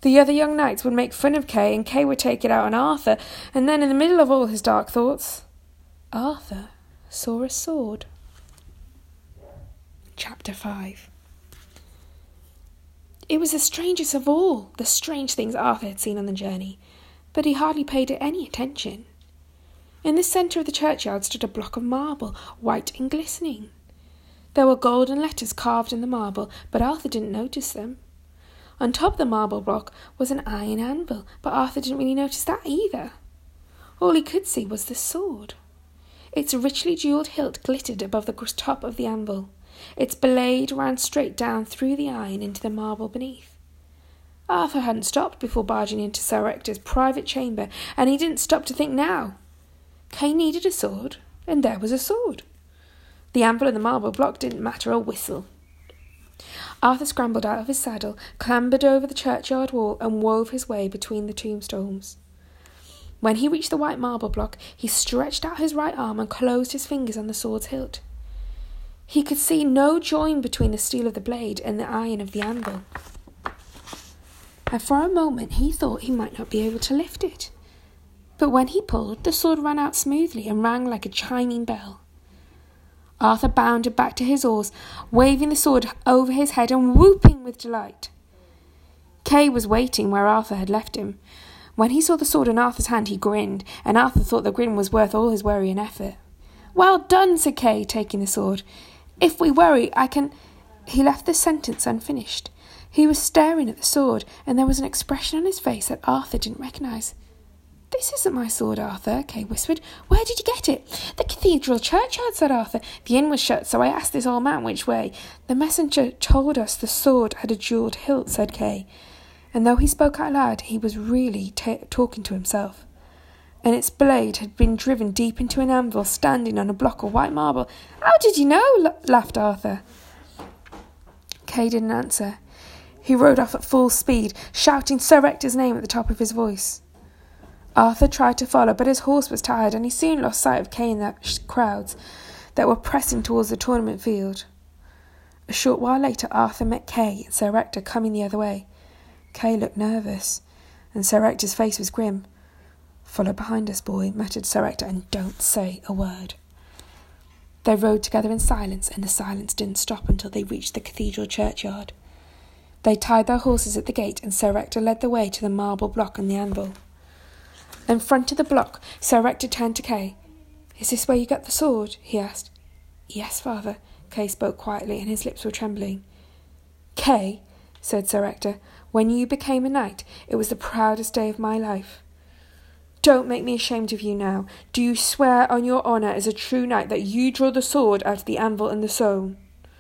The other young knights would make fun of Kay, and Kay would take it out on Arthur, and then in the middle of all his dark thoughts, Arthur saw a sword. Chapter 5. It was the strangest of all the strange things Arthur had seen on the journey, but he hardly paid it any attention. In the centre of the churchyard stood a block of marble, white and glistening. There were golden letters carved in the marble, but Arthur didn't notice them. On top of the marble block was an iron anvil, but Arthur didn't really notice that either. All he could see was the sword. Its richly jewelled hilt glittered above the top of the anvil. Its blade ran straight down through the iron into the marble beneath. Arthur hadn't stopped before barging into Sir Ector's private chamber, and he didn't stop to think now. Kay needed a sword, and there was a sword. The anvil and the marble block didn't matter a whistle. Arthur scrambled out of his saddle, clambered over the churchyard wall, and wove his way between the tombstones. When he reached the white marble block, he stretched out his right arm and closed his fingers on the sword's hilt. He could see no join between the steel of the blade and the iron of the anvil. And for a moment he thought he might not be able to lift it. But when he pulled, the sword ran out smoothly and rang like a chiming bell. Arthur bounded back to his horse, waving the sword over his head and whooping with delight. Kay was waiting where Arthur had left him. When he saw the sword in Arthur's hand, he grinned, and Arthur thought the grin was worth all his worry and effort. "Well done," said Kay, taking the sword. "If we worry, I can—" He left the sentence unfinished. He was staring at the sword, and there was an expression on his face that Arthur didn't recognise. "This isn't my sword, Arthur," Kay whispered. "Where did you get it?" "The cathedral churchyard," said Arthur. "The inn was shut, so I asked this old man which way." "The messenger told us the sword had a jewelled hilt," said Kay. And though he spoke out loud, he was really talking to himself. And its blade had been driven deep into an anvil standing on a block of white marble. "How did you know?" laughed Arthur. Kay didn't answer. He rode off at full speed, shouting Sir Ector's name at the top of his voice. Arthur tried to follow, but his horse was tired, and he soon lost sight of Kay in the crowds that were pressing towards the tournament field. A short while later, Arthur met Kay and Sir Ector coming the other way. Kay looked nervous, and Sir Ector's face was grim. "Follow behind us, boy," muttered Sir Ector, "and don't say a word." They rode together in silence, and the silence didn't stop until they reached the cathedral churchyard. They tied their horses at the gate, and Sir Ector led the way to the marble block and the anvil. In front of the block, Sir Ector turned to Kay. "Is this where you got the sword?" he asked. "Yes, father," Kay spoke quietly, and his lips were trembling. "Kay," said Sir Ector, "when you became a knight, it was the proudest day of my life. Don't make me ashamed of you now. Do you swear on your honour as a true knight that you draw the sword out of the anvil and the stone?"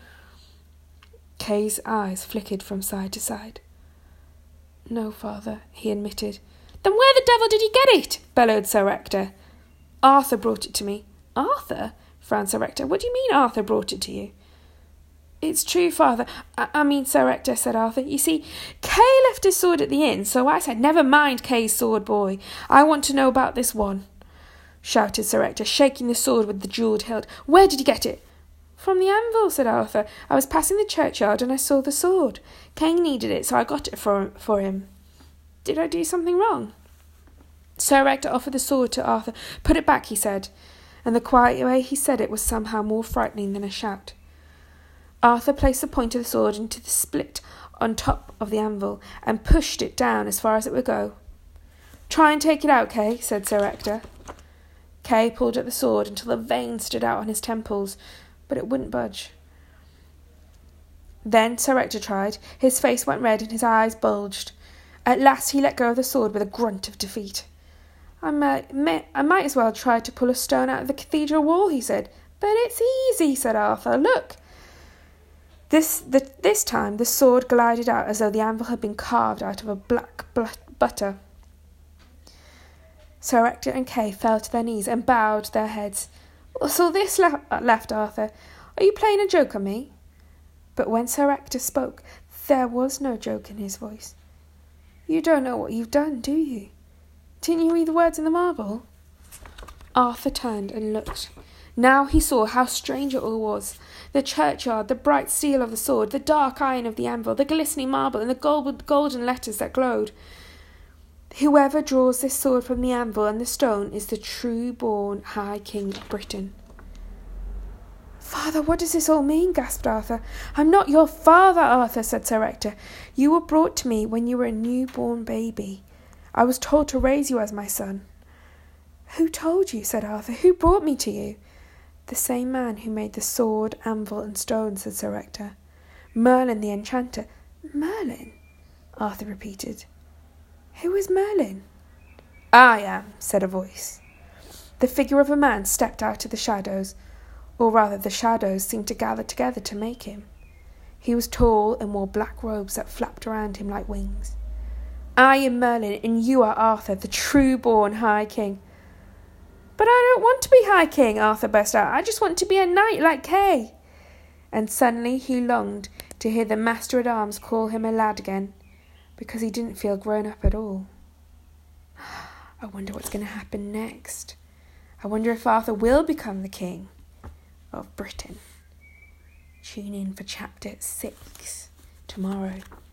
Kay's eyes flickered from side to side. "No, father," he admitted. "Then where the devil did you get it?" bellowed Sir Ector. "Arthur brought it to me." "Arthur?" frowned Sir Ector. "What do you mean Arthur brought it to you?" "It's true, father. I mean, Sir Ector," said Arthur. "You see, Kay left his sword at the inn, so I said, 'Never mind Kay's sword, boy. I want to know about this one,'" shouted Sir Ector, shaking the sword with the jewelled hilt. "Where did you get it?" "From the anvil," said Arthur. "I was passing the churchyard and I saw the sword. Kay needed it, so I got it for him. Did I do something wrong?" Sir Ector offered the sword to Arthur. "Put it back," he said, and the quiet way he said it was somehow more frightening than a shout. Arthur placed the point of the sword into the split on top of the anvil and pushed it down as far as it would go. "Try and take it out, Kay," said Sir Ector. Kay pulled at the sword until the veins stood out on his temples, but it wouldn't budge. Then Sir Ector tried. His face went red and his eyes bulged. At last he let go of the sword with a grunt of defeat. I might as well try to pull a stone out of the cathedral wall," he said. "But it's easy," said Arthur. "Look." This time the sword glided out as though the anvil had been carved out of a black butter. Sir Ector and Kay fell to their knees and bowed their heads. "What's all this?" laughed Arthur. "Are you playing a joke on me?" But when Sir Ector spoke, there was no joke in his voice. "You don't know what you've done, do you? Didn't you read the words in the marble?" Arthur turned and looked. Now he saw how strange it all was. The churchyard, the bright steel of the sword, the dark iron of the anvil, the glistening marble, and the golden letters that glowed. Whoever draws this sword from the anvil and the stone is the true-born High King of Britain. Father, what does this all mean? Gasped Arthur. I'm not your father, Arthur, said Sir Ector. You were brought to me when you were a newborn baby. I was told to raise you as my son. Who told you? Said Arthur. Who brought me to you? The same man who made the sword, anvil, and stone, said Sir Ector. Merlin the enchanter. Merlin? Arthur repeated. Who is Merlin? I am, said a voice. The figure of a man stepped out of the shadows, or rather the shadows seemed to gather together to make him. He was tall and wore black robes that flapped around him like wings. I am Merlin, and you are Arthur, the true-born High King. But I don't want to be High King, Arthur burst out. I just want to be a knight like Kay. And suddenly he longed to hear the master-at-arms call him a lad again, because he didn't feel grown up at all. I wonder what's going to happen next. I wonder if Arthur will become the king of Britain. Tune in for chapter 6 tomorrow.